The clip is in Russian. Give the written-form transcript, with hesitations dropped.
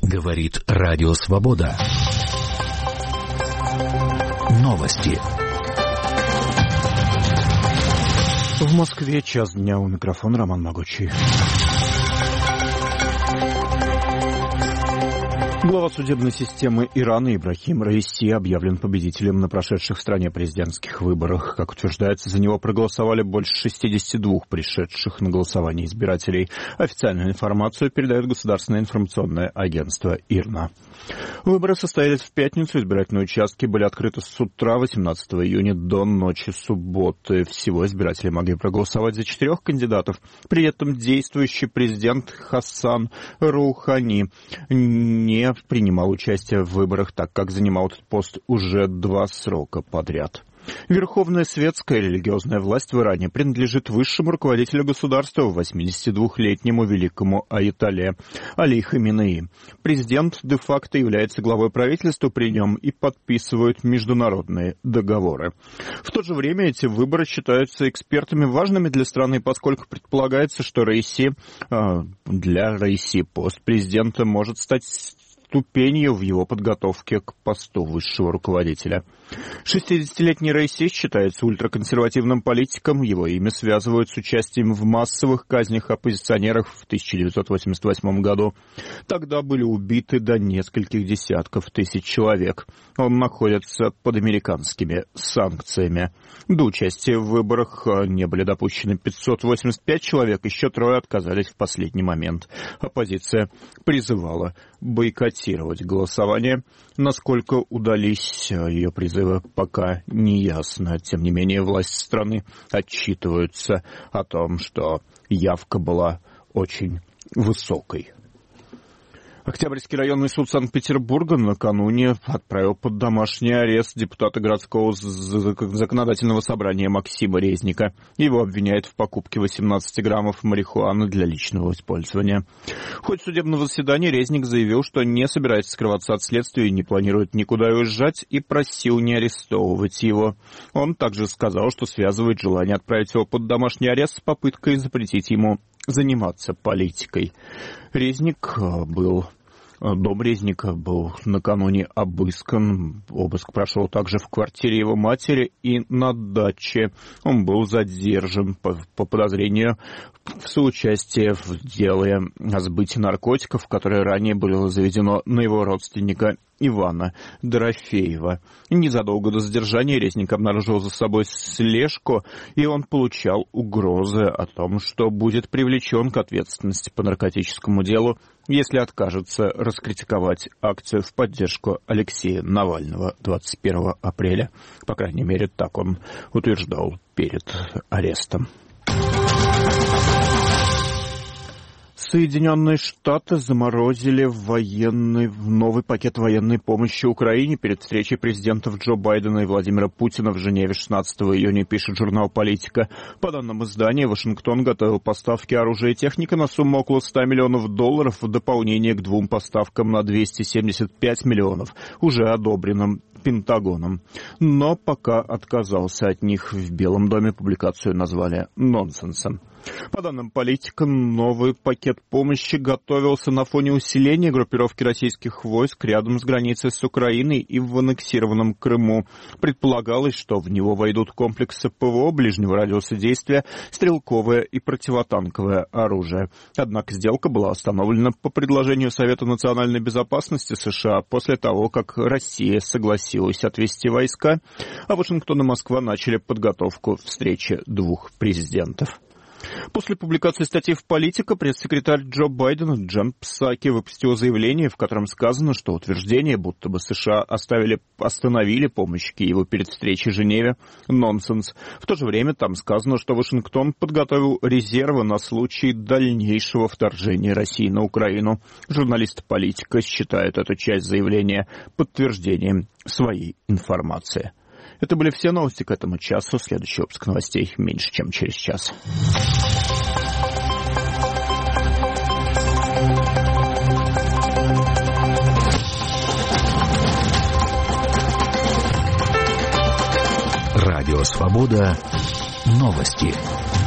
Говорит Радио Свобода. Новости. В Москве 1:00 дня. У микрофона Роман Могучий. Глава судебной системы Ирана Ибрахим Раиси объявлен победителем на прошедших в стране президентских выборах. Как утверждается, за него проголосовали больше 62 пришедших на голосование избирателей. Официальную информацию передает Государственное информационное агентство ИРНА. Выборы состоялись в пятницу. Избирательные участки были открыты с утра 18 июня до ночи субботы. Всего избиратели могли проголосовать за 4 кандидатов. При этом действующий президент Хасан Роухани не принимал участие в выборах, так как занимал этот пост уже 2 срока подряд. Верховная светская религиозная власть в Иране принадлежит высшему руководителю государства, 82-летнему великому аятолле Али Хаминеи. Президент де-факто является главой правительства при нем и подписывает международные договоры. В то же время эти выборы считаются экспертами важными для страны, поскольку предполагается, что для Раиси пост президента может стать ступенью в его подготовке к посту высшего руководителя. 60-летний Раиси считается ультраконсервативным политиком. Его имя связывают с участием в массовых казнях оппозиционеров в 1988 году. Тогда были убиты до нескольких десятков тысяч человек. Он находится под американскими санкциями. До участия в выборах не были допущены 585 человек, еще 3 отказались в последний момент. Оппозиция призывала бойкотировать голосование. Насколько удались ее призывы, пока не ясно. Тем не менее, власти страны отчитываются о том, что явка была очень высокой. Октябрьский районный суд Санкт-Петербурга накануне отправил под домашний арест депутата городского законодательного собрания Максима Резника. Его обвиняют в покупке 18 граммов марихуаны для личного использования. В ходе судебного заседания Резник заявил, что не собирается скрываться от следствия и не планирует никуда уезжать, и просил не арестовывать его. Он также сказал, что связывает желание отправить его под домашний арест с попыткой запретить ему заниматься политикой. Дом Резника был накануне обыскан. Обыск прошел также в квартире его матери и на даче. Он был задержан по подозрению в соучастии в деле о сбытии наркотиков, которое ранее было заведено на его родственника Ивана Дорофеева. Незадолго до задержания Резник обнаружил за собой слежку, и он получал угрозы о том, что будет привлечен к ответственности по наркотическому делу, если откажется раскритиковать акцию в поддержку Алексея Навального 21 апреля. По крайней мере, так он утверждал перед арестом. Соединенные Штаты заморозили новый пакет военной помощи Украине перед встречей президентов Джо Байдена и Владимира Путина в Женеве 16 июня, пишет журнал «Политика». По данным издания, Вашингтон готовил поставки оружия и техники на сумму около $100 миллионов в дополнение к 2 поставкам на 275 миллионов, уже одобренным Пентагоном. Но пока отказался от них. В Белом доме публикацию назвали нонсенсом. По данным «Политика», новый пакет помощи готовился на фоне усиления группировки российских войск рядом с границей с Украиной и в аннексированном Крыму. Предполагалось, что в него войдут комплексы ПВО ближнего радиуса действия, стрелковое и противотанковое оружие. Однако сделка была остановлена по предложению Совета национальной безопасности США после того, как Россия согласилась отвести войска, а Вашингтон и Москва начали подготовку встречи 2 президентов. После публикации статьи в «Политика» пресс-секретарь Джо Байдена Джен Псаки выпустил заявление, в котором сказано, что утверждение, будто бы США остановили помощь Киеву перед встречей в Женеве, нонсенс. В то же время там сказано, что Вашингтон подготовил резервы на случай дальнейшего вторжения России на Украину. Журналист «Политика» считает эту часть заявления подтверждением своей информации. Это были все новости к этому часу. Следующий выпуск новостей меньше, чем через час. Радио «Свобода». Новости.